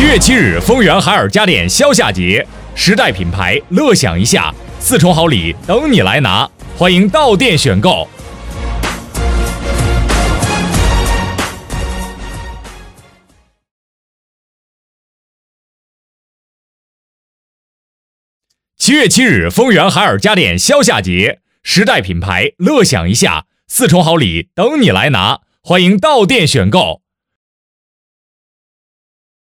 月7日，丰源海尔家电销夏节，时代品牌乐享一下，4重好礼等你来拿，欢迎到店选购。7月7日，丰源海尔家电销夏节，时代品牌乐享一下，4重好礼等你来拿，欢迎到店选购。